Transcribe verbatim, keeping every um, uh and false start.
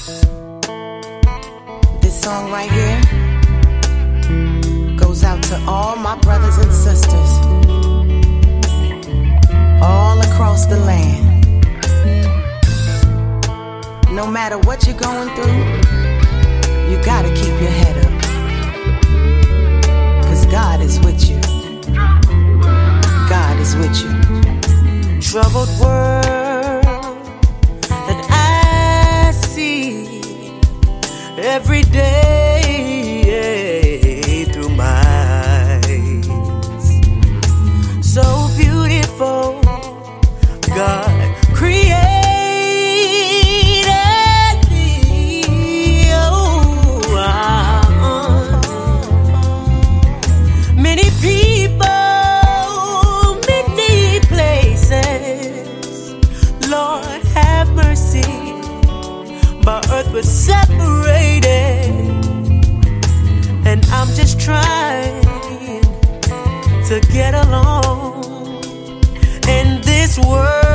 This song right here goes out to all my brothers and sisters all across the land. No matter what you're going through, you gotta keep your head up, 'cause God is with you. God is with you. Troubled world that I see every day through my eyes. So beautiful, God created me. Oh, ah. Many people, many places, Lord have mercy. My earth was separated, and I'm just trying to get along in this world.